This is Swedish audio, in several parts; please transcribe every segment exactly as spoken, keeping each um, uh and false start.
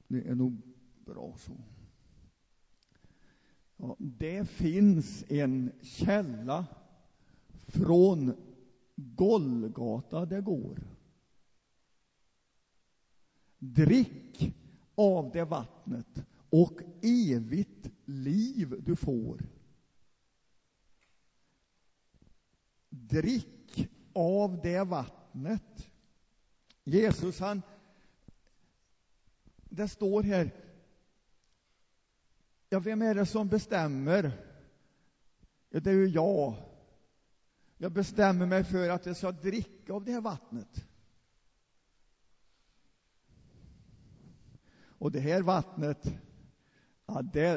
Det är nog bra så. Ja, det finns en källa från Golgata det går. Drick av det vattnet och evigt liv du får. Drick av det vattnet. Jesus, han, det står här, ja, vem är det som bestämmer? Ja, det är ju jag. Jag bestämmer mig för att jag ska dricka av det här vattnet. Och det här vattnet, ja, det,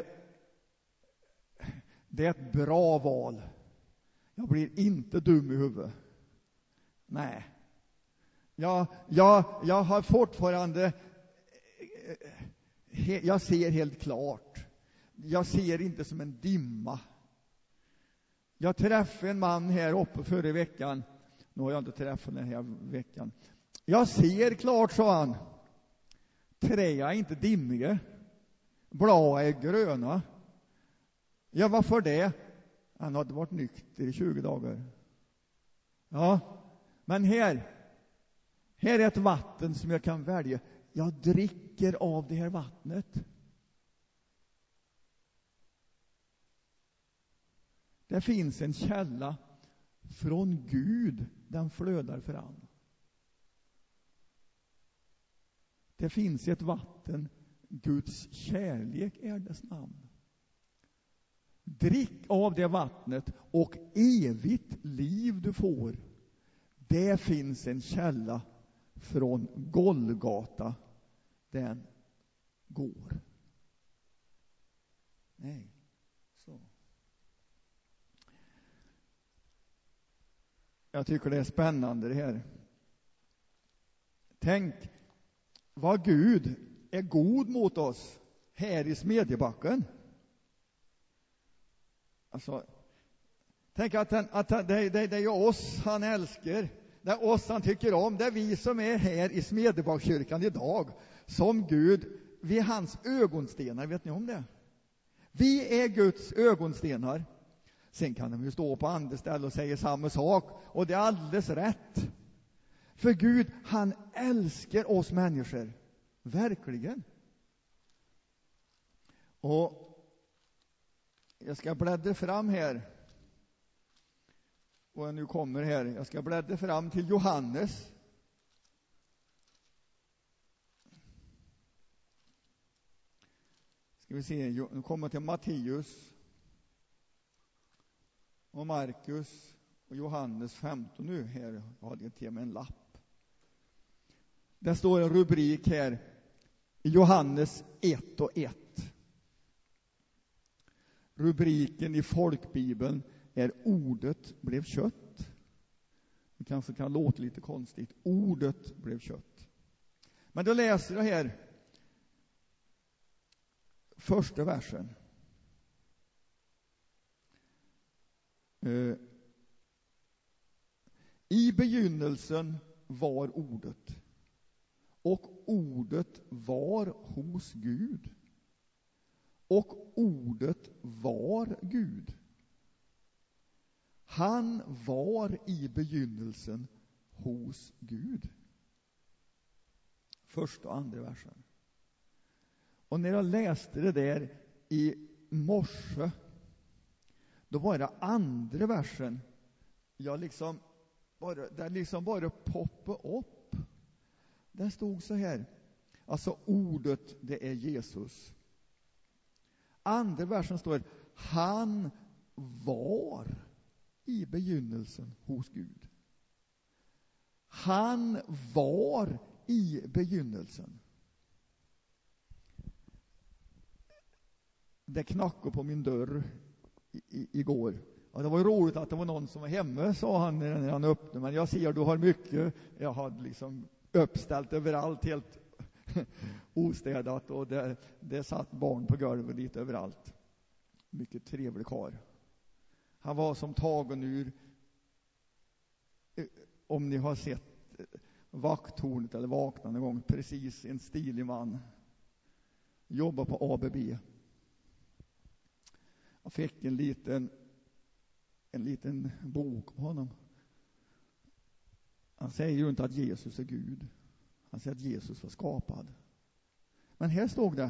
det är ett bra val. Jag blir inte dum i huvudet. Nej. Jag, jag, jag har fortfarande, jag ser helt klart. Jag ser inte som en dimma. Jag träffade en man här uppe förra veckan. Nu har jag inte träffat den här veckan. Jag ser klart, sa han. Trä är inte dimmiga. Blå är gröna. Ja, varför det? Han hade varit nykter i tjugo dagar. Ja, men här. Här är ett vatten som jag kan välja. Jag dricker av det här vattnet. Det finns en källa från Gud, den flödar fram. Det finns ett vatten, Guds kärlek är dess namn. Drick av det vattnet och evigt liv du får. Det finns en källa från Golgata, den går. Nej, så. Jag tycker det är spännande det här. Tänk vad Gud är god mot oss här i Smedjebacken. Alltså, tänk att, han, att han, det, det, det är oss han älskar. Det är oss han tycker om. Det är vi som är här i Smedjebackkyrkan idag. Som Gud, vi är hans ögonstenar. Vet ni om det? Vi är Guds ögonstenar. Sen kan de ju stå på andra ställen och säga samma sak. Och det är alldeles rätt. För Gud, han älskar oss människor. Verkligen. Och jag ska bläddra fram här. Och jag nu kommer här. Jag ska bläddra fram till Johannes. Ska vi se. Nu kommer till Matteus. Och Markus. Och Johannes femton nu. Här har jag till med en lapp. Det står en rubrik här. I Johannes ett och ett. Rubriken i folkbibeln är ordet blev kött. Det kanske kan låta lite konstigt. Ordet blev kött. Men då läser jag här första versen. Uh, I begynnelsen var ordet. Och ordet var hos Gud. Och ordet var Gud. Han var i begynnelsen hos Gud. Första och andra versen. Och när jag läste det där i morse, då var det andra versen. Jag liksom bara, det liksom bara poppade upp. Det stod så här. Alltså ordet, det är Jesus. Andra versen står han var i begynnelsen hos Gud. Han var i begynnelsen. Det knackade på min dörr i, i, igår. Ja, det var roligt att det var någon som var hemma, sa han när han öppnade. Men jag ser, du har mycket. Jag hade liksom uppställt överallt, helt ostädat. Och det, det satt barn på golvet lite överallt. Mycket trevlig karl. Han var som tagen ur, om ni har sett Vakttornet eller Vakna någon gång, precis en stilig man. jobbar på A B B. Jag fick en liten, en liten bok av honom. Han säger ju inte att Jesus är Gud. Han säger att Jesus var skapad. Men här stod det: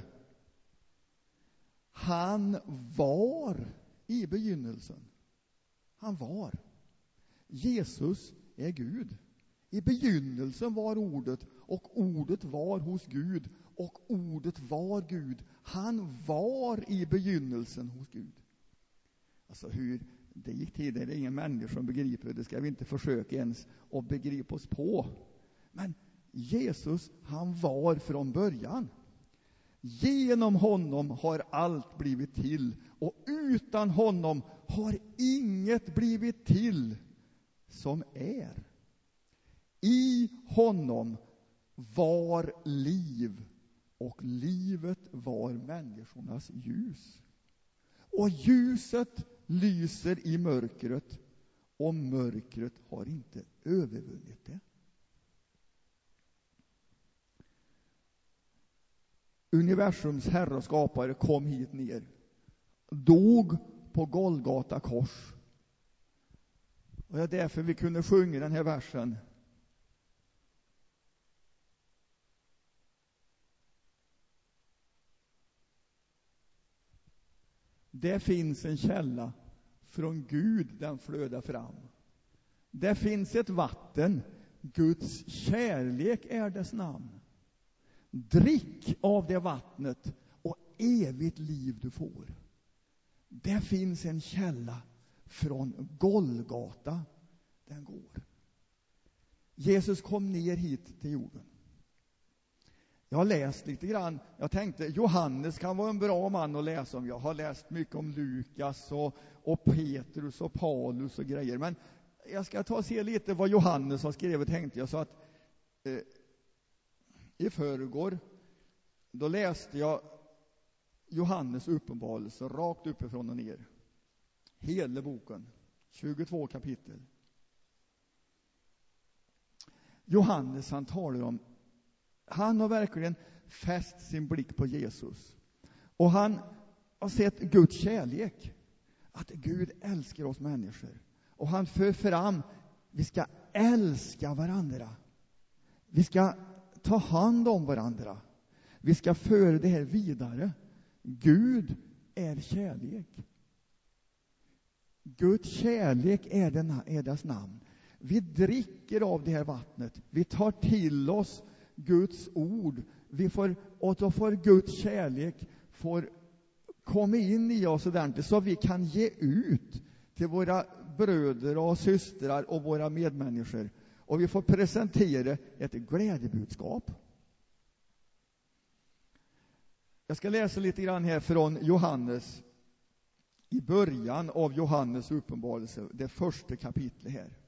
han var i begynnelsen. Han var. Jesus är Gud. I begynnelsen var ordet, och ordet var hos Gud, och ordet var Gud. Han var i begynnelsen hos Gud. Alltså hur det gick till, det är ingen människa som begriper. Det ska vi inte försöka ens att begripa oss på. Men Jesus, han var från början. Genom honom har allt blivit till, och utan honom har inget blivit till som är. I honom var liv, och livet var människornas ljus. Och ljuset lyser i mörkret, och mörkret har inte övervunnit det. Universums herre och skapare kom hit ner, dog på Golgata kors. Och det är därför vi kunde sjunga den här versen. Det finns en källa, från Gud den flödar fram. Det finns ett vatten, Guds kärlek är dess namn. Drick av det vattnet, och evigt liv du får. Det finns en källa, från Golgata den går. Jesus kom ner hit till jorden. Jag har läst lite grann. Jag tänkte Johannes kan vara en bra man att läsa om. Jag har läst mycket om Lukas och, och Petrus och Paulus och grejer. Men jag ska ta och se lite vad Johannes har skrivit, tänkte jag. Så att eh, i förrgår då läste jag Johannes uppenbarelse rakt uppifrån och ner. Hela boken. tjugotvå kapitel. Johannes, han talar om, han har verkligen fäst sin blick på Jesus. Och han har sett Guds kärlek. Att Gud älskar oss människor. Och han för fram, vi ska älska varandra. Vi ska ta hand om varandra. Vi ska föra det här vidare. Gud är kärlek. Guds kärlek är, den, är dess namn. Vi dricker av det här vattnet. Vi tar till oss Guds ord. Vi får, och då får Guds kärlek får komma in i oss ordentligt, så vi kan ge ut till våra bröder och systrar och våra medmänniskor. Och vi får presentera ett glädjebudskap. Jag ska läsa lite grann här från Johannes. I början av Johannes uppenbarelse, det första kapitlet här.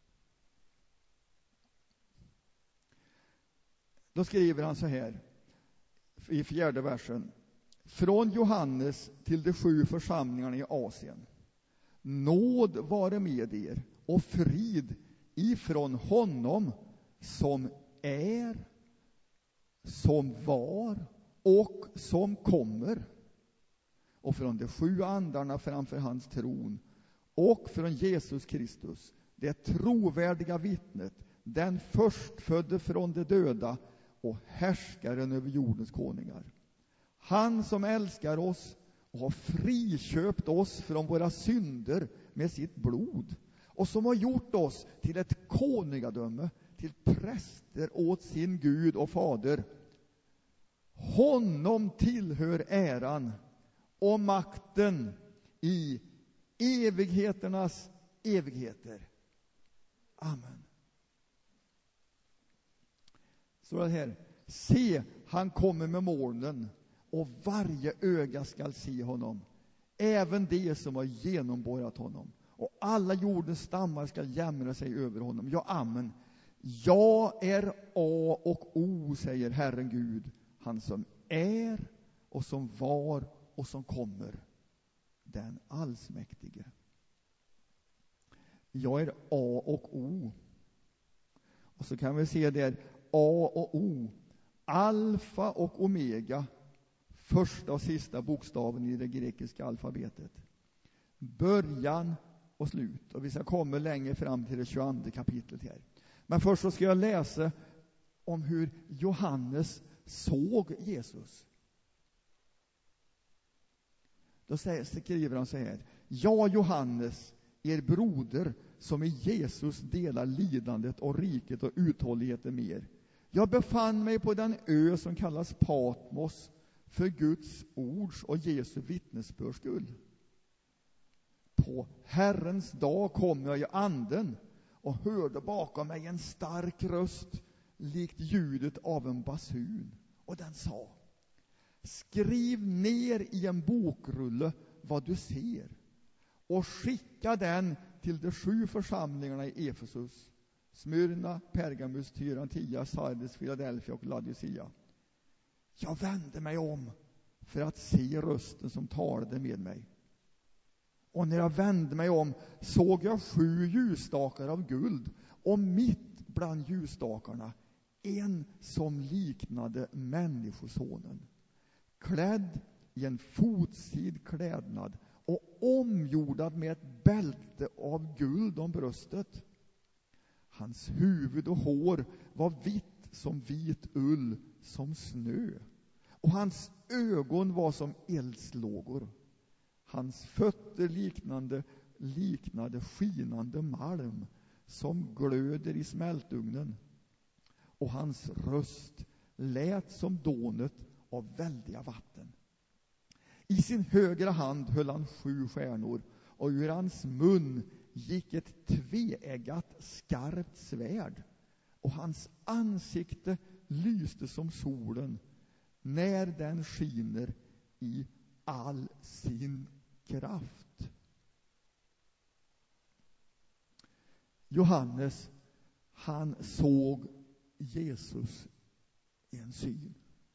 Då skriver han så här i fjärde versen. Från Johannes till de sju församlingarna i Asien. Nåd vare med er och frid ifrån honom som är, som var och som kommer, och från de sju andarna framför hans tron, och från Jesus Kristus, det trovärdiga vittnet, den förstfödde från de döda och härskaren över jordens konungar. Han som älskar oss och har friköpt oss från våra synder med sitt blod, och som har gjort oss till ett konungadöme, till präster åt sin Gud och Fader. Honom tillhör äran och makten i evigheternas evigheter. Amen. Så det här. Se, han kommer med molnen, och varje öga skall se honom, även de som har genomborrat honom, och alla jordens stammar skall jämra sig över honom. Ja, amen. Jag är A och O, säger Herren Gud, han som är och som var och som kommer, den allsmäktige. Jag är A och O. Och så kan vi se där A och O, alfa och omega, första och sista bokstaven i det grekiska alfabetet. Början och slut. Och vi ska komma längre fram till det tjugoandra kapitlet här. Men först så ska jag läsa om hur Johannes såg Jesus. Då säger, skriver han så här: jag, Johannes, er broder, som i Jesus delar lidandet och riket och uthålligheten med er. Jag befann mig på den ö som kallas Patmos för Guds ords och Jesu vittnesbörds skull. På Herrens dag kom jag i anden och hörde bakom mig en stark röst likt ljudet av en basun. Och den sa: skriv ner i en bokrulle vad du ser och skicka den till de sju församlingarna i Efesus, Smyrna, Pergamus, Tyrantia, Sardes, Philadelphia och Laodicea. Jag vände mig om för att se rösten som talade med mig. Och när jag vände mig om såg jag sju ljusstakar av guld, och mitt bland ljusstakarna en som liknade människosonen, klädd i en fotsid klädnad och omgjordad med ett bälte av guld om bröstet. Hans huvud och hår var vitt som vit ull, som snö, och hans ögon var som eldslågor. Hans fötter liknande, liknade skinande malm som glöder i smältugnen, och hans röst lät som dånet av väldiga vatten. I sin högra hand höll han sju stjärnor, och ur hans mun gick ett tveeggat skarpt svärd, och hans ansikte lyste som solen när den skiner i all sin kraft. Johannes, han såg Jesus i en syn.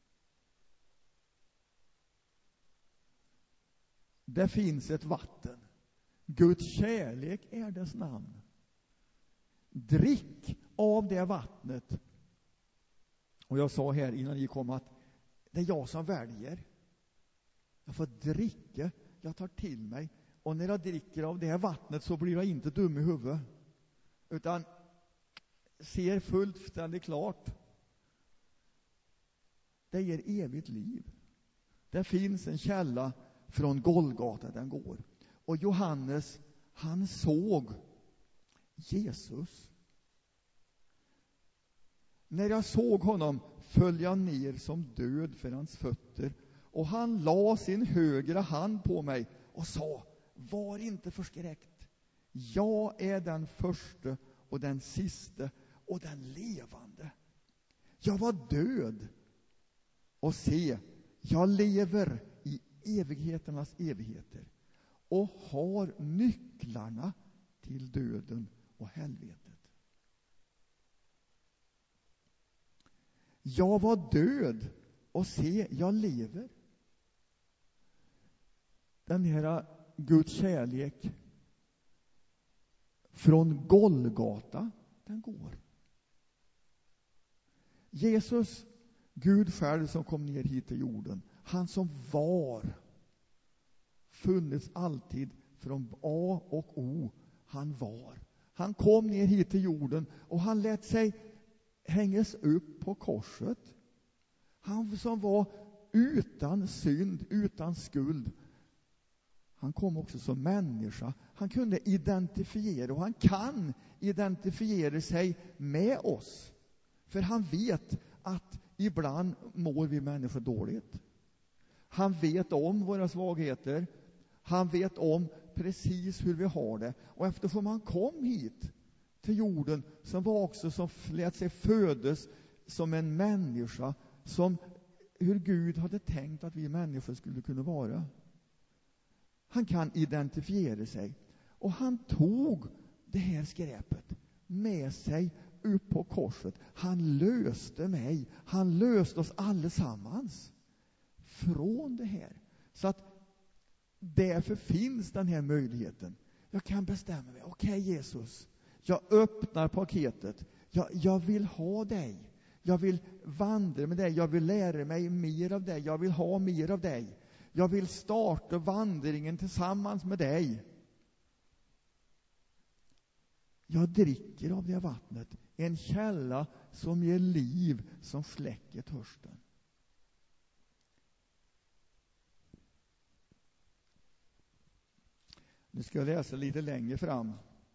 Det finns ett vatten. Guds kärlek är dess namn. Drick av det vattnet. Och jag sa här innan ni kom att det är jag som väljer. Jag får dricka, jag tar till mig. Och när jag dricker av det här vattnet så blir jag inte dum i huvudet, utan ser fullständigt klart. Det ger evigt liv. Det finns en källa från Golgata, den går. Och Johannes, han såg Jesus. När jag såg honom föll jag ner som död för hans fötter, och han la sin högra hand på mig och sa: var inte förskräckt. Jag är den första och den siste och den levande. Jag var död, och se, jag lever i evigheternas evigheter och har nycklarna till döden och helvetet. Jag var död, och se, jag lever. Den här Guds kärlek från Golgata, den går. Jesus, Gud själv som kom ner hit till jorden, han som var, funnits alltid från A och O, han var. Han kom ner hit till jorden och han lät sig hängas upp på korset. Han som var utan synd, utan skuld. Han kom också som människa. Han kunde identifiera, och han kan identifiera sig med oss. För han vet att ibland mår vi människor dåligt. Han vet om våra svagheter. Han vet om precis hur vi har det. Och eftersom han kom hit till jorden, som var också som lät sig födas som en människa, som hur Gud hade tänkt att vi människor skulle kunna vara. Han kan identifiera sig. Och han tog det här skräpet med sig upp på korset. Han löste mig. Han löste oss allesammans från det här. Så att därför finns den här möjligheten. Jag kan bestämma mig. Okej, okay, Jesus. Jag öppnar paketet. Jag, jag vill ha dig. Jag vill vandra med dig. Jag vill lära mig mer av dig. Jag vill ha mer av dig. Jag vill starta vandringen tillsammans med dig. Jag dricker av det vattnet. En källa som ger liv, som släcker törsten. Nu ska jag läsa lite längre fram.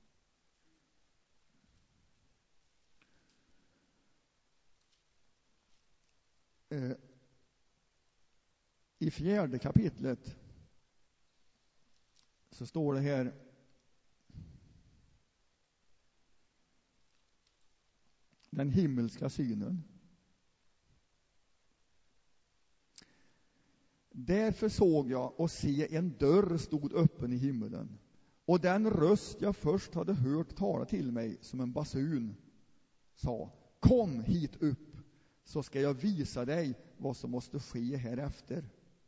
I fjärde kapitlet så står det här: den himmelska synen. Därför såg jag och se en dörr stod öppen i himmelen, och den röst jag först hade hört tala till mig som en basun sa: kom hit upp, så ska jag visa dig vad som måste ske härefter.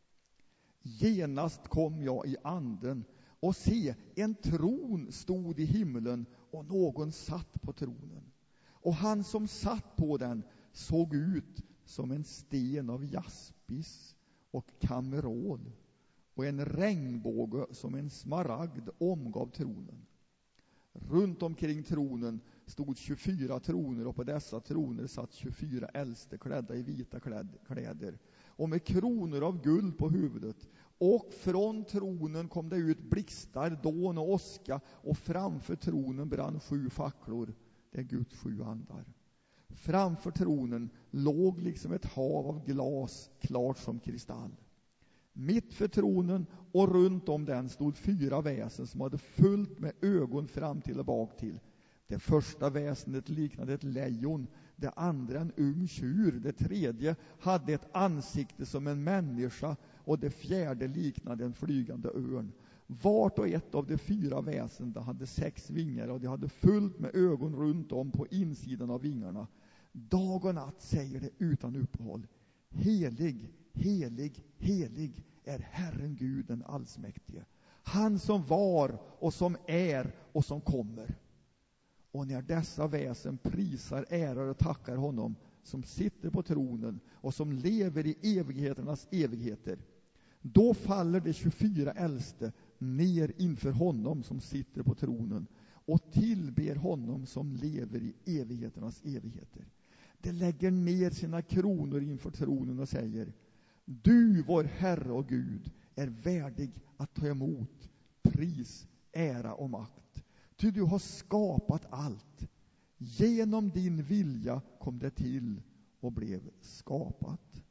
Genast kom jag i anden, och se, en tron stod i himmelen, och någon satt på tronen. Och han som satt på den såg ut som en sten av jaspis och kamerol, och en regnbåge som en smaragd omgav tronen. Runt omkring tronen stod tjugofyra troner, och på dessa troner satt tjugofyra äldste klädda i vita kläder och med kronor av guld på huvudet. Och från tronen kom det ut blixtar, dån och åska, och framför tronen brann sju facklor. Det är Guds sju andar. Framför tronen låg liksom ett hav av glas, klart som kristall. Mitt för tronen och runt om den stod fyra väsen som hade fullt med ögon fram till och bak till. Det första väsendet liknade ett lejon, det andra en ung tjur, det tredje hade ett ansikte som en människa, och det fjärde liknade en flygande örn. Vart och ett av de fyra väsendena hade sex vingar, och de hade fullt med ögon runt om på insidan av vingarna. Dag och natt säger det utan uppehåll: helig, helig, helig är Herren Gud den allsmäktige, han som var och som är och som kommer. Och när dessa väsen prisar, ärar och tackar honom som sitter på tronen och som lever i evigheternas evigheter, då faller de tjugofyra äldste ner inför honom som sitter på tronen och tillber honom som lever i evigheternas evigheter. De lägger ner sina kronor inför tronen och säger: du, vår Herre och Gud, är värdig att ta emot pris, ära och makt. Ty du har skapat allt. Genom din vilja kom det till och blev skapat.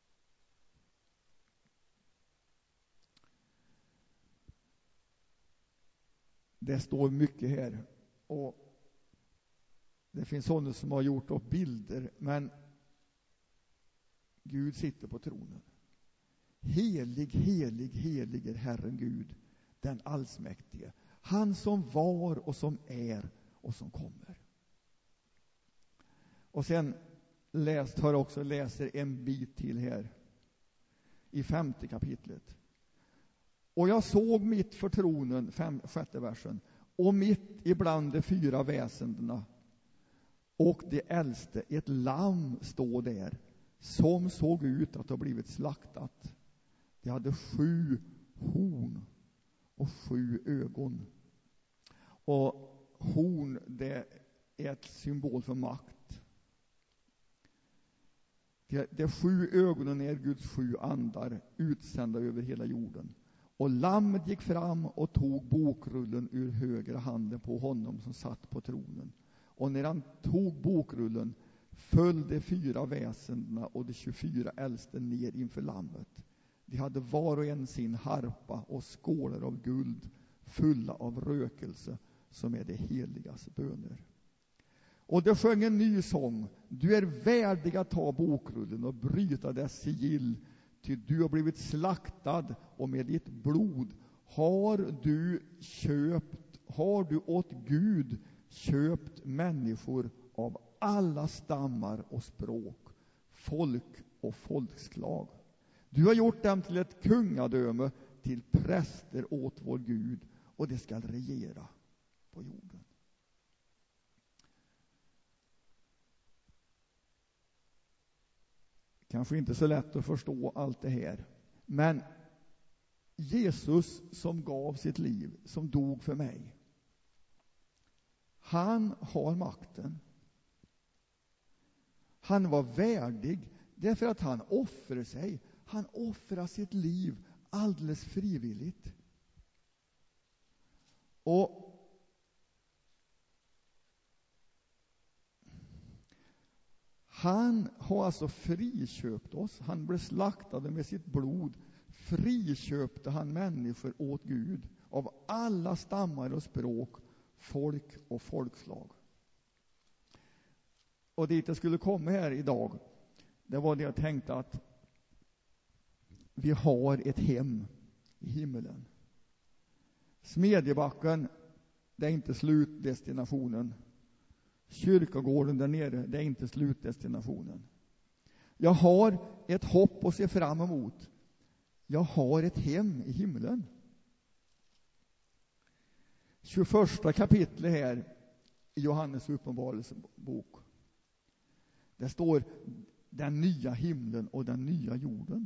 Det står mycket här, och det finns sådana som har gjort upp bilder, men Gud sitter på tronen. Helig, helig, helig är Herren Gud, den allsmäktige, han som var och som är och som kommer. Och sen läst, har också läser en bit till här i femte kapitlet. Och jag såg mitt för tronen, fem, sjätte versen, och mitt ibland de fyra väsendena och de äldste ett lamm stod där, som såg ut att ha blivit slaktat. Det hade sju horn och sju ögon. Och horn, det är ett symbol för makt. De, de sju ögonen är Guds sju andar, utsända över hela jorden. Och lammet gick fram och tog bokrullen ur högra handen på honom som satt på tronen. Och när han tog bokrullen föll de fyra väsendena och de tjugofyra äldste ner inför lammet. De hade var och en sin harpa och skålar av guld fulla av rökelse, som är det heligas böner. Och de sjöng en ny sång: du är värdig att ta bokrullen och bryta dess sigill, ty du har blivit slaktad, och med ditt blod har du köpt, har du åt Gud köpt människor av alla stammar och språk, folk och folkslag. Du har gjort dem till ett kungadöme, till präster åt vår Gud, och det skall regera på jorden. Kanske inte så lätt att förstå allt det här. Men Jesus som gav sitt liv, som dog för mig. Han har makten. Han var värdig därför att han offrar sig. Han offrar sitt liv alldeles frivilligt. Och han har alltså friköpt oss. Han blev slaktad med sitt blod. Friköpte han människor åt Gud av alla stammar och språk, folk och folkslag. Och dit jag skulle komma här idag, det var det jag tänkte att vi har ett hem i himmelen. Smedjebacken, det är inte slutdestinationen. Kyrkogården där nere, det är inte slutdestinationen. Jag har ett hopp att se fram emot. Jag har ett hem i himlen. tjugoförsta kapitlet här i Johannes uppenbarelsebok. Det står den nya himlen och den nya jorden.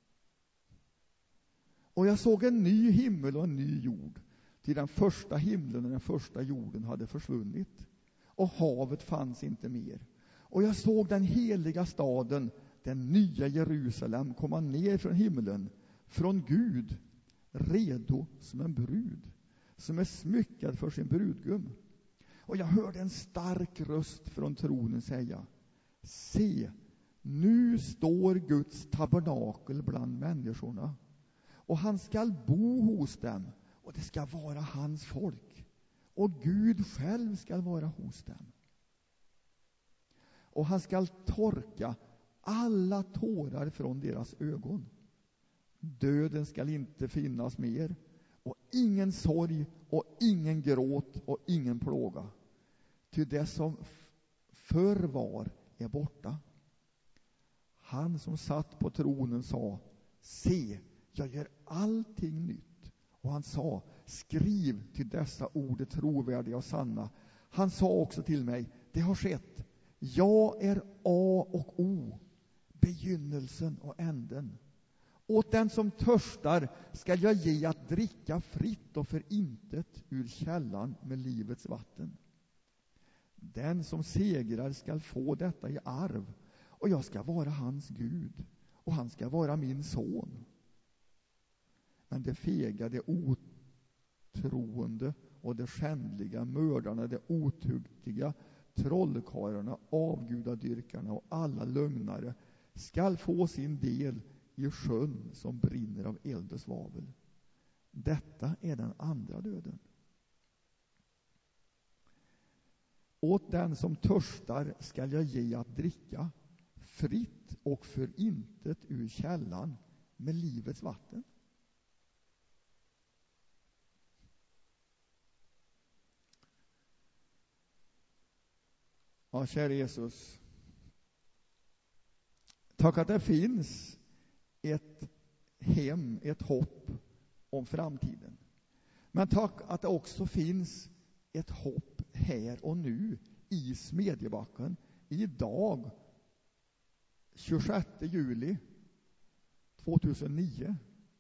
Och jag såg en ny himmel och en ny jord. Till den första himlen och den första jorden hade försvunnit. Och havet fanns inte mer. Och jag såg den heliga staden, den nya Jerusalem, komma ner från himlen, från Gud, redo som en brud, som är smyckad för sin brudgum. Och jag hörde en stark röst från tronen säga: se, nu står Guds tabernakel bland människorna, och han skall bo hos dem, och det ska vara hans folk, och Gud själv ska vara hos dem. Och han ska torka alla tårar från deras ögon. Döden ska inte finnas mer, och ingen sorg och ingen gråt och ingen plåga. Ty det som förr var är borta. Han som satt på tronen sa: se, jag gör allting nytt. Och han sa: skriv, till dessa ord är trovärdiga och sanna. Han sa också till mig: det har skett. Jag är A och O, begynnelsen och änden. Åt den som törstar ska jag ge att dricka fritt och för intet ur källan med livets vatten. Den som segrar ska få detta i arv, och jag ska vara hans Gud, och han ska vara min son. Men det fega, det otroende och det skändliga, mördarna, det otugtiga, trollkarlarna, avgudadyrkarna och alla lögnare skall få sin del i sjön som brinner av eld och svavel. Detta är den andra döden. Åt den som törstar skall jag ge att dricka fritt och för intet ur källan med livets vatten. Ja, kära Jesus. Tack att det finns ett hem, ett hopp om framtiden. Men tack att det också finns ett hopp här och nu i Smedjebacken. Idag, tjugosjätte juli tvåtusenio.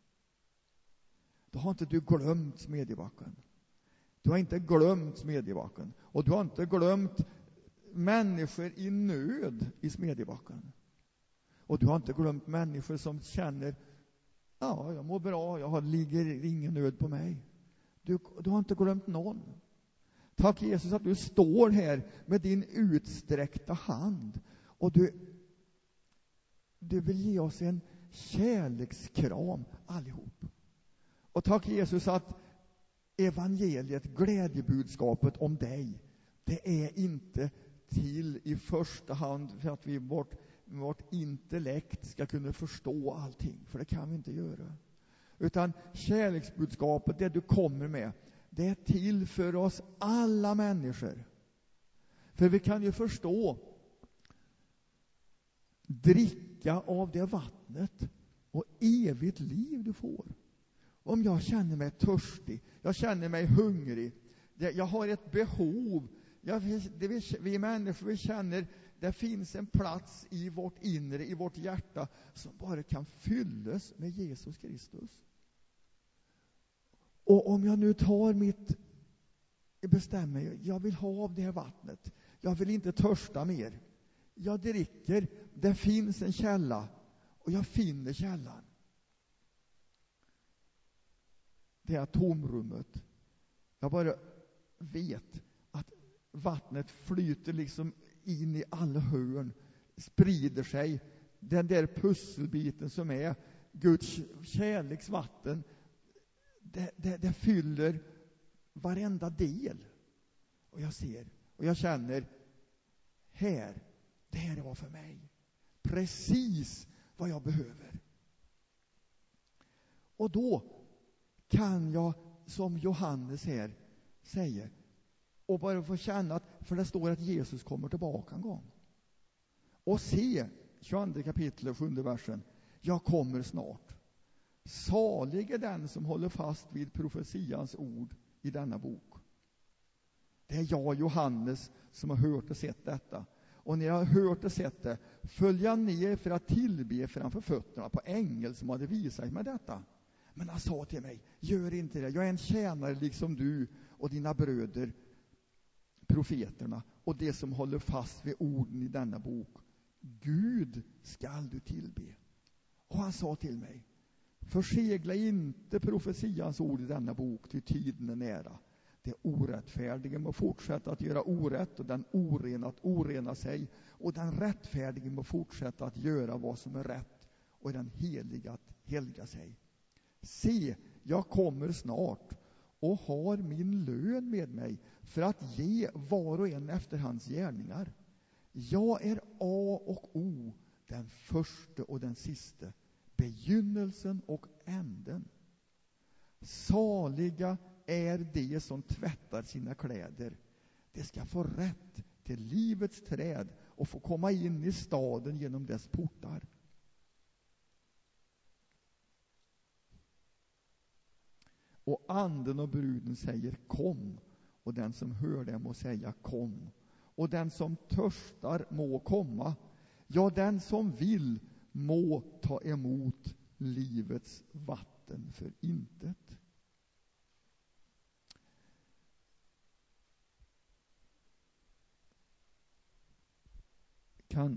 Då har inte du glömt Smedjebacken. Du har inte glömt Smedjebacken. Och du har inte glömt människor i nöd i Smedjebacken. Och du har inte glömt människor som känner: ja, jag mår bra, jag har, ligger ingen nöd på mig. Du, du har inte glömt någon. Tack Jesus att du står här med din utsträckta hand. Och du, du vill ge oss en kärlekskram allihop. Och tack Jesus att evangeliet, glädjebudskapet om dig, det är inte till i första hand för att vi vårt, vårt intellekt ska kunna förstå allting. För det kan vi inte göra. Utan kärleksbudskapet, det du kommer med, det är till för oss alla människor. För vi kan ju förstå, dricka av det vattnet och evigt liv du får. Om jag känner mig törstig, jag känner mig hungrig, jag har ett behov. Jag, det vi, vi människor vi känner, Det finns en plats i vårt inre, i vårt hjärta, som bara kan fyllas med Jesus Kristus. Och om jag nu tar mitt, bestämmer, jag vill ha av det här vattnet. Jag vill inte törsta mer. Jag dricker, det finns en källa och jag finner källan. Det är tomrummet. Jag bara vet att vattnet flyter liksom in i alla hörn, sprider sig. Den där pusselbiten som är Guds kärleksvatten, det, det, det fyller varenda del. Och jag ser, och jag känner, här, det här var för mig. Precis vad jag behöver. Och då kan jag, som Johannes här säger, och bara få känna att, för det står att Jesus kommer tillbaka en gång. Och se, tjugoandra kapitlet, sjunde versen, jag kommer snart. Salig är den som håller fast vid profetians ord i denna bok. Det är jag, Johannes, som har hört och sett detta. Och när jag har hört och sett det, föll jag ner för att tillbe framför fötterna på ängel som hade visat mig detta. Men han sa till mig, gör inte det. Jag är en tjänare liksom du och dina bröder, profeterna, och det som håller fast vid orden i denna bok. Gud skall du tillbe. Och han sa till mig, försegla inte profetians ord i denna bok, till tiden är nära. Det orättfärdige må fortsätta att göra orätt, och den orena att orena sig, och den rättfärdige må fortsätta att göra vad som är rätt, och den heliga att helga sig. Se, jag kommer snart och har min lön med mig för att ge var och en efter hans gärningar. Jag är A och O, den första och den siste, begynnelsen och änden. Saliga är de som tvättar sina kläder. De ska få rätt till livets träd och få komma in i staden genom dess portar. Och anden och bruden säger kom, och den som hör det må säga kom. Och den som törstar må komma, ja, den som vill må ta emot livets vatten för intet. Kan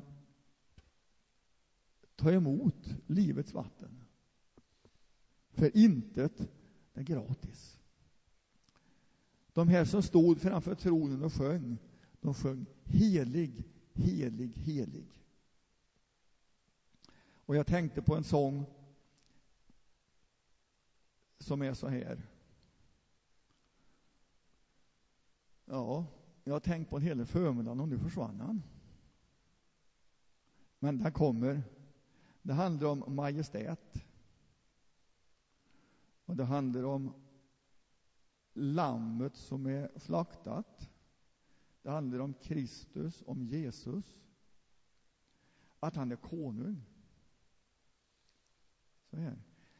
ta emot livets vatten för intet. Det är gratis. De här som stod framför tronen och sjöng, de sjöng helig, helig, helig. Och jag tänkte på en sång som är så här. Ja, jag har tänkt på en hel förmiddag och nu försvann han. Men den kommer. Det handlar om majestät. Och det handlar om lammet som är slaktat. Det handlar om Kristus, om Jesus. Att han är konung. Så här.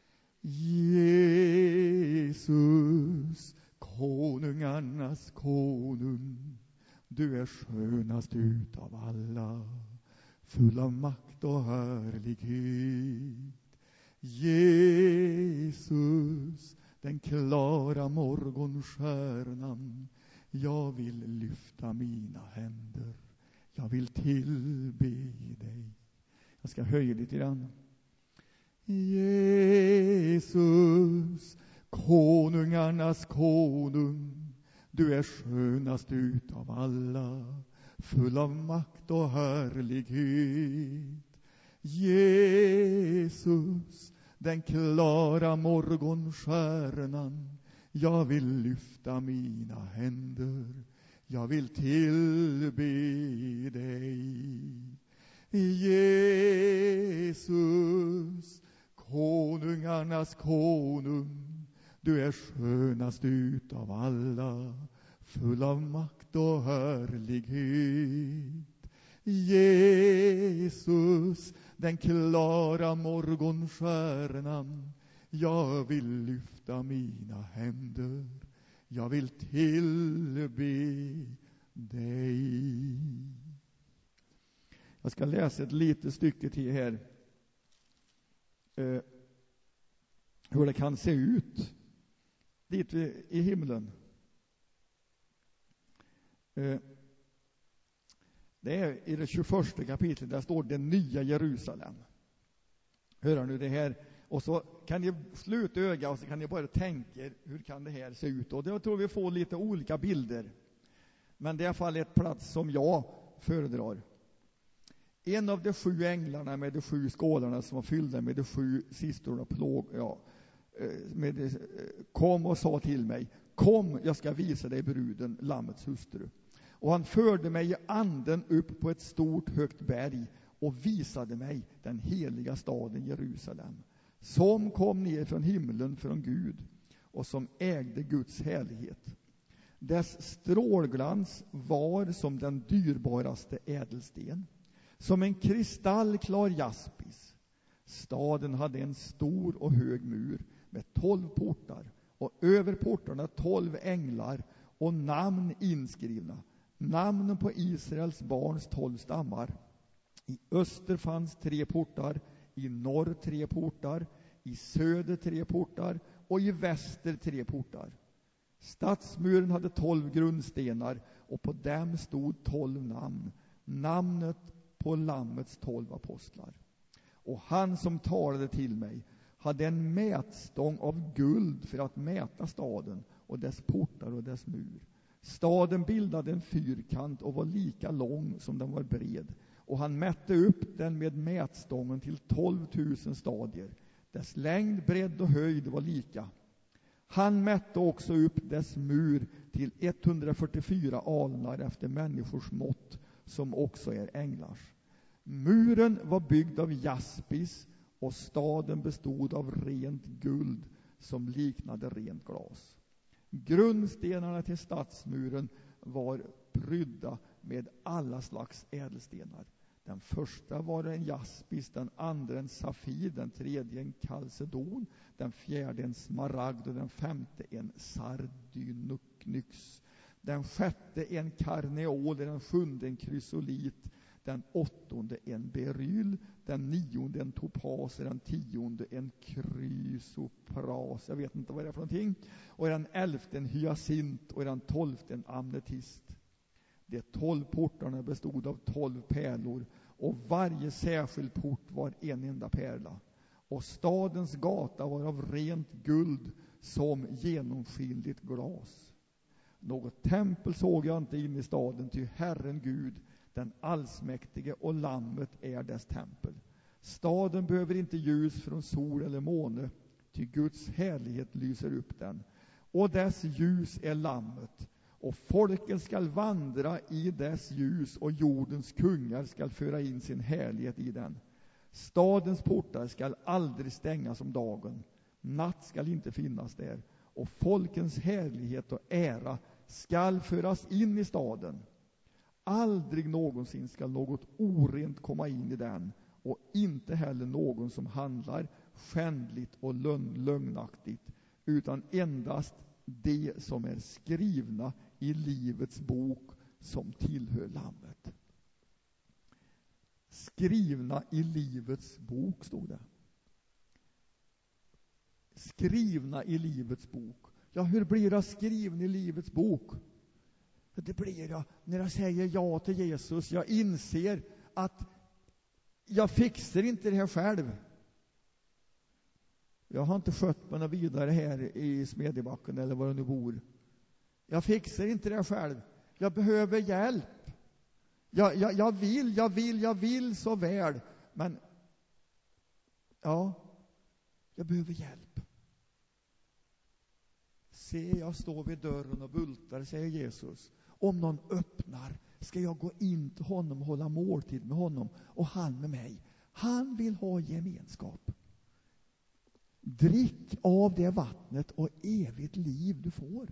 Jesus, konungarnas konung. Du är skönast utav alla, full av makt och härlighet. Jesus, den klara morgonstjärnan, jag vill lyfta mina händer, jag vill tillbe dig. Jag ska höja lite grann. Jesus, konungarnas konung, du är skönast utav alla, full av makt och härlighet. Jesus, den klara morgonstjärnan, jag vill lyfta mina händer, jag vill tillbe dig. Jesus, konungarnas konung, du är skönast utav alla, full av makt och härlighet. Jesus, den klara morgonstjärnan, jag vill lyfta mina händer, jag vill tillbe dig. Jag ska läsa ett litet stycke till här. Eh, hur det kan se ut dit vi, i himlen. Eh, det är i det tjugoförsta kapitlet, där står det nya Jerusalem. Hör nu det här. Och så kan ni sluta öga och så kan ni bara tänka er, hur kan det här se ut? Och jag tror vi får lite olika bilder. Men det är i alla fall ett plats som jag föredrar. En av de sju änglarna med de sju skålarna som var fyllda med de sju sistorna plåg, ja, med det, kom och sa till mig: kom, jag ska visa dig bruden, lammets hustru. Och han förde mig i anden upp på ett stort högt berg och visade mig den heliga staden Jerusalem, som kom ner från himlen från Gud och som ägde Guds härlighet. Dess strålglans var som den dyrbaraste ädelsten, som en kristallklar jaspis. Staden hade en stor och hög mur med tolv portar, och över portarna tolv änglar och namn inskrivna, namnen på Israels barns tolv stammar. I öster fanns tre portar, i norr tre portar, i söder tre portar och i väster tre portar. Stadsmuren hade tolv grundstenar, och på dem stod tolv namn, namnet på lammets tolv apostlar. Och han som talade till mig hade en mätstång av guld för att mäta staden och dess portar och dess mur. Staden bildade en fyrkant och var lika lång som den var bred, och han mätte upp den med mätstången till tolv tusen stadier. Dess längd, bredd och höjd var lika. Han mätte också upp dess mur till etthundrafyrtiofyra alnar efter människors mått, som också är änglars. Muren var byggd av jaspis, och staden bestod av rent guld som liknade rent glas. Grundstenarna till stadsmuren var prydda med alla slags ädelstenar. Den första var en jaspis, den andra en safir, den tredje en kalcedon, den fjärde en smaragd och den femte en sardonyx. Den sjätte en karneol, den sjunde en krysolit, den åttonde en beryl, den nionde en topas, den tionde en krysopras, jag vet inte vad det är för någonting, och den elfte en hyacint och den tolfte en ametist. De tolv portarna bestod av tolv pärlor, och varje särskild port var en enda pärla. Och stadens gata var av rent guld som genomskinligt glas. Något tempel såg jag inte in i staden, ty Herren Gud, den allsmäktige och lammet är dess tempel. Staden behöver inte ljus från sol eller måne, ty Guds härlighet lyser upp den. Och dess ljus är lammet. Och folken skall vandra i dess ljus, och jordens kungar skall föra in sin härlighet i den. Stadens portar skall aldrig stängas om dagen, natt skall inte finnas där, och folkens härlighet och ära skall föras in i staden. Aldrig någonsin skall något orent komma in i den, och inte heller någon som handlar skändligt och lögnaktigt, utan endast de som är skrivna i livets bok som tillhör lammet. Skrivna i livets bok, stod det. Skrivna i livets bok. Ja, hur blir jag skriven i livets bok? Det blir jag när jag säger ja till Jesus. Jag inser att jag fixar inte det här själv. Jag har inte skött mig vidare här i Smedjebacken eller var jag nu bor. Jag fixar inte det själv. Jag behöver hjälp. Jag, jag, jag vill, jag vill, jag vill så väl. Men ja, jag behöver hjälp. Se, jag står vid dörren och bultar, säger Jesus. Om någon öppnar ska jag gå in till honom och hålla måltid med honom, och han med mig. Han vill ha gemenskap. Drick av det vattnet och evigt liv du får.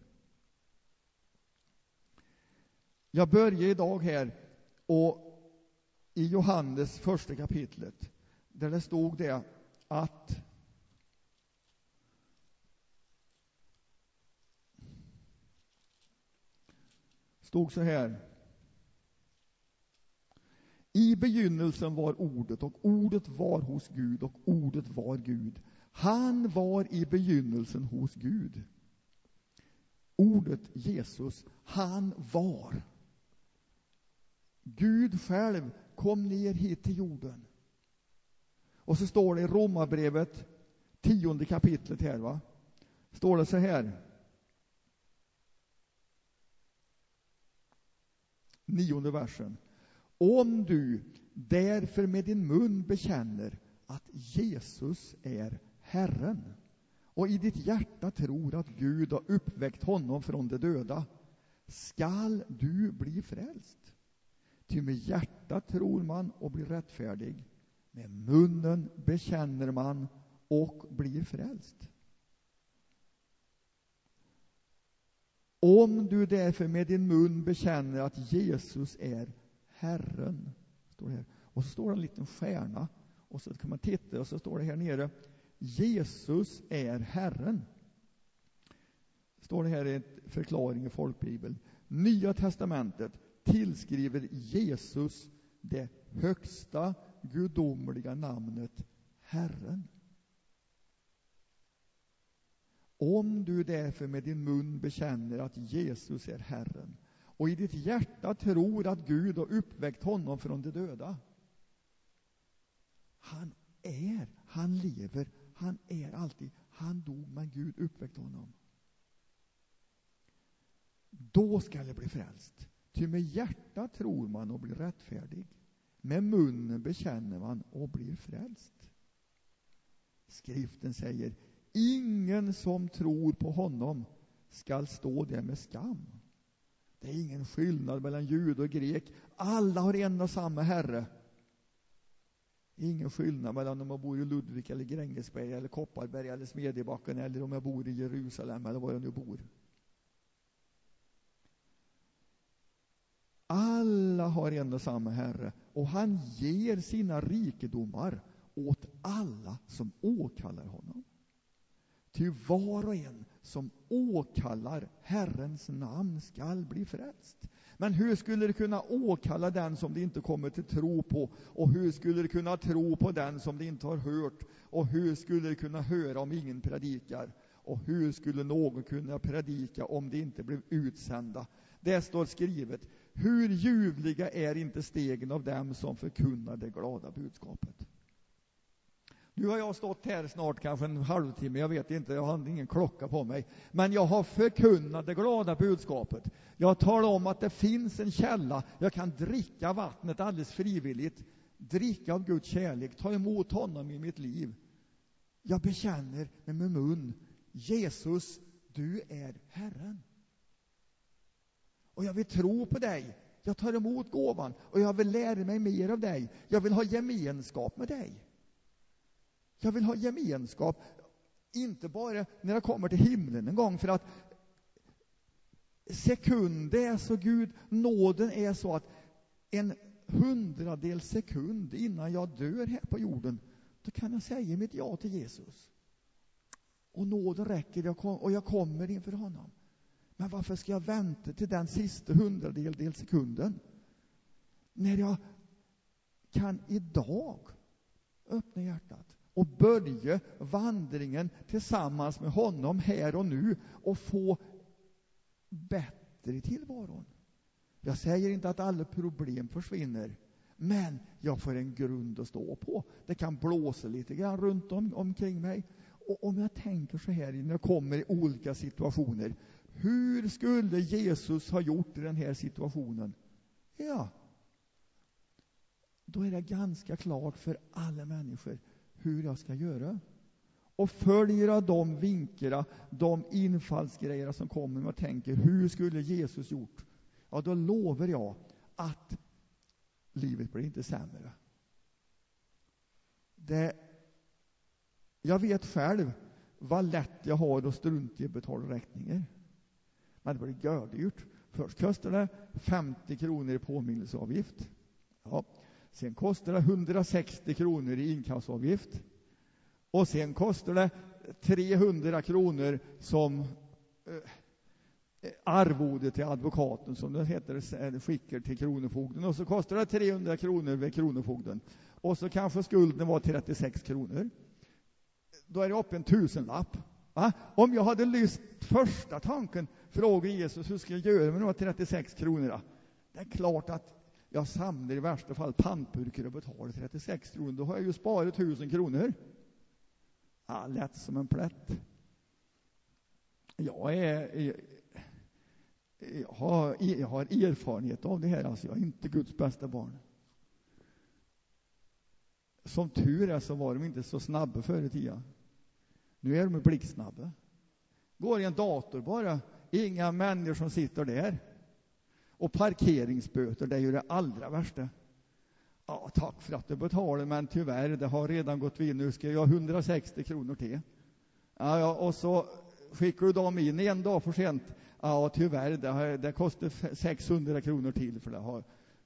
Jag börjar idag här och i Johannes första kapitlet, där det stod det att stod så här: i I begynnelsen var ordet, och ordet var hos Gud, och ordet var Gud. Han var i begynnelsen hos Gud. Ordet Jesus, han var. Gud själv kom ner hit till jorden. Och så står det i Romarbrevet, tionde kapitlet här, va? Står det så här. Nionde versen. Om du därför med din mun bekänner att Jesus är Herren och i ditt hjärta tror att Gud har uppväckt honom från de döda, skall du bli frälst. Ty med hjärtat tror man och blir rättfärdig, med munnen bekänner man och blir frälst. Om du därför med din mun bekänner att Jesus är Herren, står det här. Och så står det en liten stjärna, och så kan man titta, och så står det här nere, Jesus är Herren. Står det här i en förklaring i folkbibeln. Nya testamentet tillskriver Jesus det högsta gudomliga namnet Herren. Om du därför med din mun bekänner att Jesus är Herren och i ditt hjärta tror att Gud har uppväckt honom från de döda. Han är, han lever, han är alltid, han dog men Gud uppväckte honom. Då ska det bli frälst. Ty med hjärta tror man och blir rättfärdig. Med munnen bekänner man och blir frälst. Skriften säger, ingen som tror på honom skall stå där med skam. Det är ingen skillnad mellan jud och grek. Alla har en och samma Herre. Ingen skillnad mellan om jag bor i Ludvig eller Grängesberg eller Kopparberg eller Smedjebacken eller om jag bor i Jerusalem eller var jag nu bor. Alla har en och samma Herre, och han ger sina rikedomar åt alla som åkallar honom. Ty var och en som åkallar Herrens namn skall bli frälst. Men hur skulle det kunna åkalla den som det inte kommer till tro på? Och hur skulle det kunna tro på den som det inte har hört? Och hur skulle det kunna höra om ingen predikar? Och hur skulle någon kunna predika om det inte blev utsända? Det står skrivet, hur ljuvliga är inte stegen av dem som förkunnar det glada budskapet. Nu har jag stått här snart kanske en halvtimme, jag vet inte, jag har ingen klocka på mig. Men jag har förkunnat det glada budskapet. Jag talar om att det finns en källa, jag kan dricka vattnet alldeles frivilligt. Dricka av Guds kärlek, ta emot honom i mitt liv. Jag bekänner med min mun, Jesus, du är Herren. Och jag vill tro på dig. Jag tar emot gåvan och jag vill lära mig mer av dig. Jag vill ha gemenskap med dig. Jag vill ha gemenskap, inte bara när jag kommer till himlen en gång, för att sekund är så Gud, nåden är så att en hundradel sekund innan jag dör här på jorden, då kan jag säga mitt ja till Jesus. Och nåden räcker och jag kommer inför honom. Men varför ska jag vänta till den sista hundradel del sekunden? När jag kan idag öppna hjärtat och börja vandringen tillsammans med honom här och nu och få bättre i tillvaron. Jag säger inte att alla problem försvinner, men jag får en grund att stå på. Det kan blåsa lite grann runt om, omkring mig. Och om jag tänker så här när jag kommer i olika situationer, hur skulle Jesus ha gjort i den här situationen? Ja, då är det ganska klart för alla människor hur jag ska göra. Och följer jag de vinklarna, de infallsgrejer som kommer och tänker, hur skulle Jesus gjort? Ja, då lovar jag att livet blir inte sämre. Det, jag vet själv vad lätt jag har att strunta i att betala räkningar. Men det blir gördyrt. Först kostar det femtio kronor i påminnelseavgift. Ja. Sen kostar det hundrasextio kronor i inkassoavgift. Och sen kostar det trehundra kronor som eh, arvode till advokaten, som det heter, skickar till kronofogden, och så kostar det trehundra kronor vid kronofogden, och så kanske skulden var trettiosex kronor. Då är det upp en tusenlapp. Va? Om jag hade lyst första tanken, fråga Jesus, hur ska jag göra med de här trettiosex kronorna? Det är klart att jag samlar i värsta fall pantburkar och betalar trettiosex kronor. Då har jag ju sparat tusen kronor. Ja, lätt som en plätt. Jag är... Jag har, jag har erfarenhet av det här. Alltså, jag är inte Guds bästa barn. Som tur är så var de inte så snabba förr i tiden. Nu är de blixtsnabba. Går i en dator bara. Inga människor som sitter där. Och parkeringsböter, det är ju det allra värsta. Ja, tack för att du betalar, men tyvärr, det har redan gått vid. Nu ska jag ha hundrasextio kronor till. Ja, ja, och så skickar du dem in en dag för sent. Ja, tyvärr, det, har, det kostar sexhundra kronor till för det har...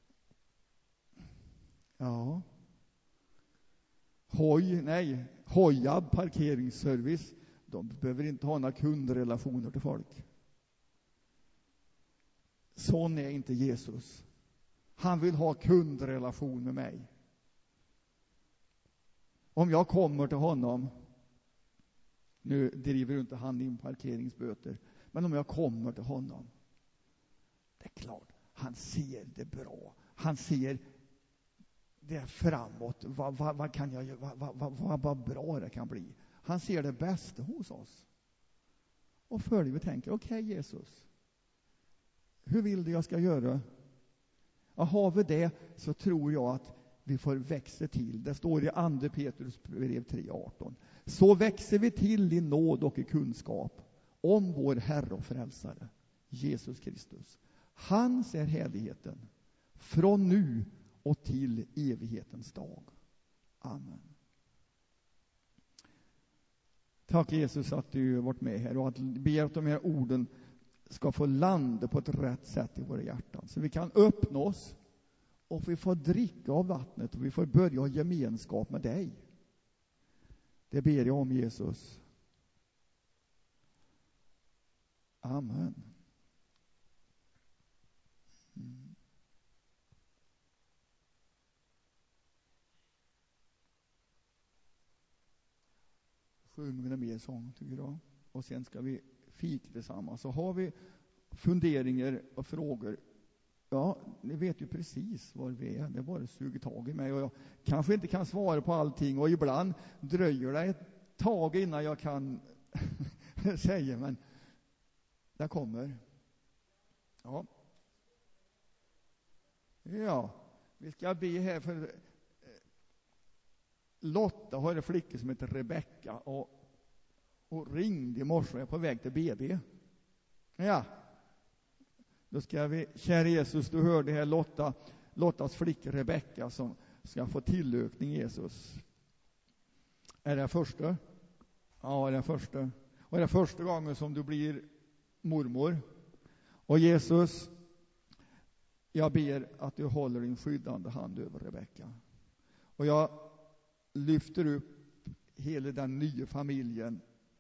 Ja. Hoj, nej, Hojab parkeringsservice. De behöver inte ha några kundrelationer till folk. Sån är inte Jesus. Han vill ha kundrelation med mig. Om jag kommer till honom, nu driver inte han in parkeringsböter, men om jag kommer till honom, det är klart, han ser det bra. Han ser det framåt. Vad, vad, vad kan jag göra? Vad, vad, vad, vad bra det kan bli. Han ser det bästa hos oss. Och följer vi tänker, okej okay, Jesus, hur vill du jag ska göra? Och har vi det så tror jag att vi får växa till. Det står i andra Petrus brev tre arton. Så växer vi till i nåd och i kunskap om vår Herre och Frälsare, Jesus Kristus. Hans är härligheten från nu och till evighetens dag. Amen. Tack Jesus att du har varit med här och att ber att de här orden ska få landa på ett rätt sätt i våra hjärtan. Så vi kan öppna oss och vi får dricka av vattnet och vi får börja ha gemenskap med dig. Det ber jag om Jesus. Amen. Mm. Sjunger vi mer sång tycker jag. Och sen ska vi fika tillsammans. Så har vi funderingar och frågor. Ja, ni vet ju precis var vi är. Det är bara att suga tag i mig. Och jag kanske inte kan svara på allting. Och ibland dröjer det ett tag innan jag kan säga. Men det kommer. Ja. Ja, vi ska be här för Lotta har en flicka som heter Rebecka. Och, och ringde i morse och är på väg till B B. Ja. Då ska vi, kära Jesus, du hörde här Lotta, Lottas flicka Rebecka som ska få tillökning Jesus. Är det första? Ja, det är första. Och det är första gången som du blir mormor. Och Jesus, jag ber att du håller din skyddande hand över Rebecka. Och jag lyfter upp hela den nya familjen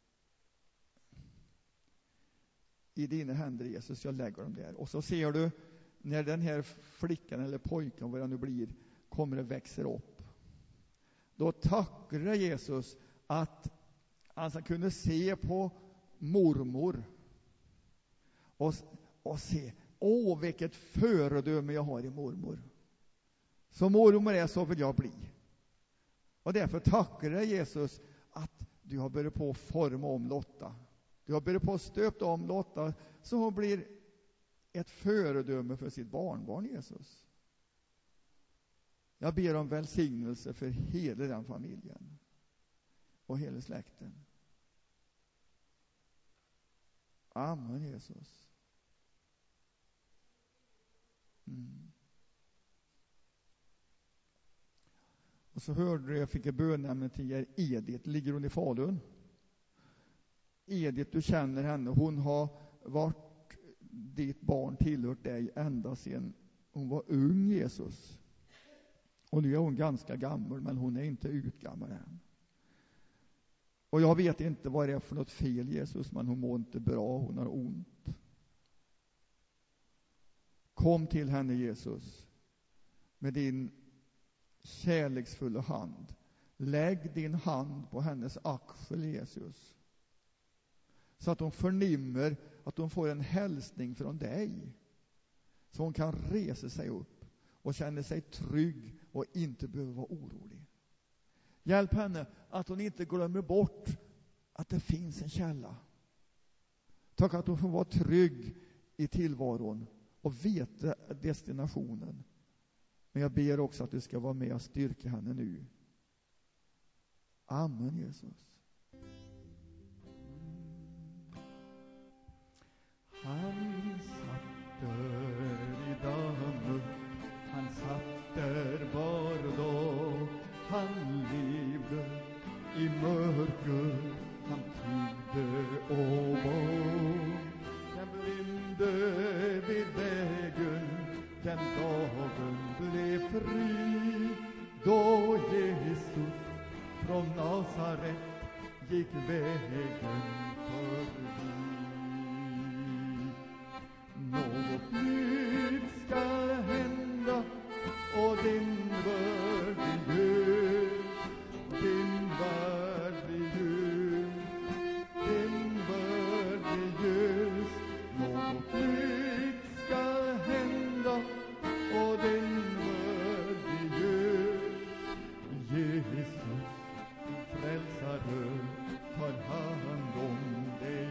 i dina händer Jesus, jag lägger dem där. Och så ser du när den här flickan eller pojken, vad det nu blir, kommer och växer upp. Då tackar jag Jesus att han ska kunna se på mormor och, och se, åh vilket föredöme jag har i mormor. Så mormor är, så vill jag bli. Och därför tackar jag Jesus att du har börjat på att forma om Lotta. Du har börjat på att stöpa om Lotta så hon blir ett föredöme för sitt barnbarn Jesus. Jag ber om välsignelse för hela den familjen och hela släkten. Amen Jesus. Mm. Och så hörde du, jag fick ett bönämne till er, Edith. Ligger hon i Falun? Edith, du känner henne. Hon har varit ditt barn, tillhört dig ända sedan hon var ung Jesus. Och nu är hon ganska gammal, men hon är inte utgammal än. Och jag vet inte vad det är för något fel Jesus, men hon mår inte bra, hon har ont. Kom till henne, Jesus, med din kärleksfulla hand. Lägg din hand på hennes axel, Jesus, så att hon förnimmer att hon får en hälsning från dig, så hon kan resa sig upp och känna sig trygg och inte behöver vara orolig. Hjälp henne att hon inte glömmer bort att det finns en källa. Tack att hon får vara trygg i tillvaron och veta destinationen. Men jag ber också att du ska vara med och styrka henne nu. Amen, Jesus. Han satt där i dammet, han satt där var dag. Han levde i mörker, han tiggde och bad. Den blinde vid vägen, den dagen blev fri, då Jesus från Nasaret gick vägen förbi. Något nytt ska hända och din värld blir ljus, din värld blir ljus, din värld blir ljus. Något nytt ska hända och din värld blir ljus. Jesus, frälsare, tar hand om dig.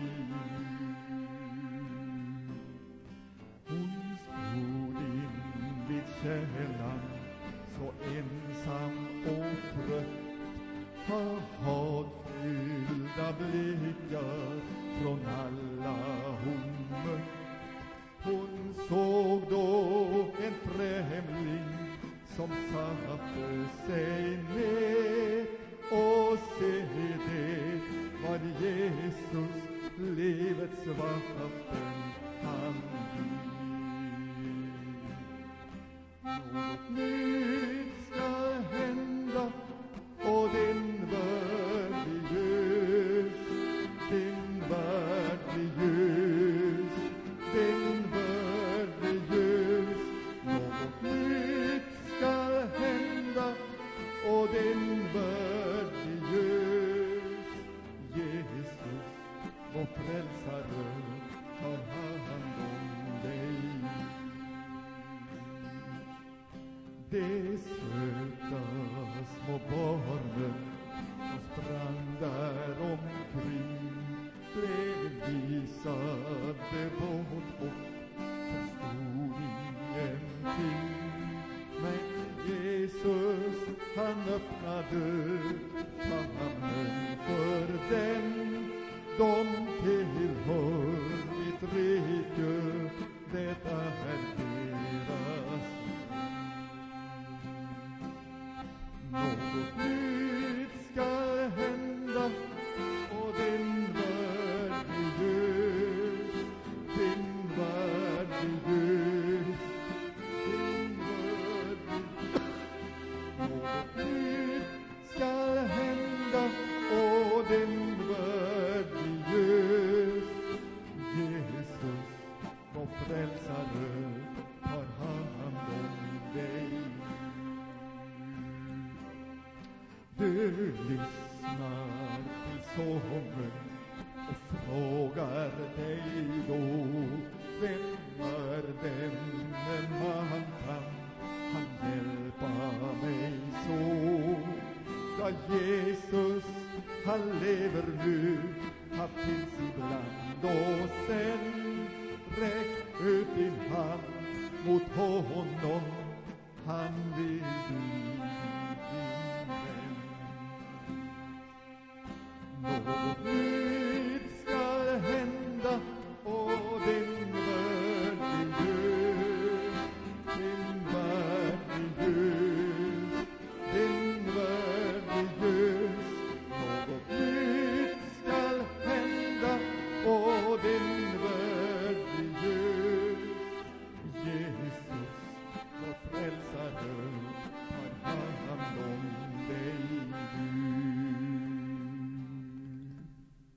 Hon stod in vid källan, så ensam och trött. Har hatfyllda blickar från alla hon mött. Hon såg då en främling som satte sig ner, och se det var Jesus, livets vatten han ger. Något nytt ska hända och din värld blir ljus, din värld blir ljus, din värld blir ljus. Något nytt ska hända och din värld blir ljus. Jesus, vår frälsare, tar hand om dig. De söta små barnen som sprang där omkring blev visade bort och förstod ingenting. Men Jesus, han öppnade famnen för dem. De tillhör mitt rike, det är deras. Något nytt ska hända och din värld blir ljus, din värld blir ljus, din värld blir ljus. Något nytt ska hända och din värld blir ljus. Jesus, vår frälsare, tar hand om dig. Du lyssnar till sången och frågar dig då, vem är denne man, kan han hjälpa mig så? Ja, Jesus, han lever nu, han finns ibland och sen. Räck ut din hand mot honom, han vill bli din vän. Något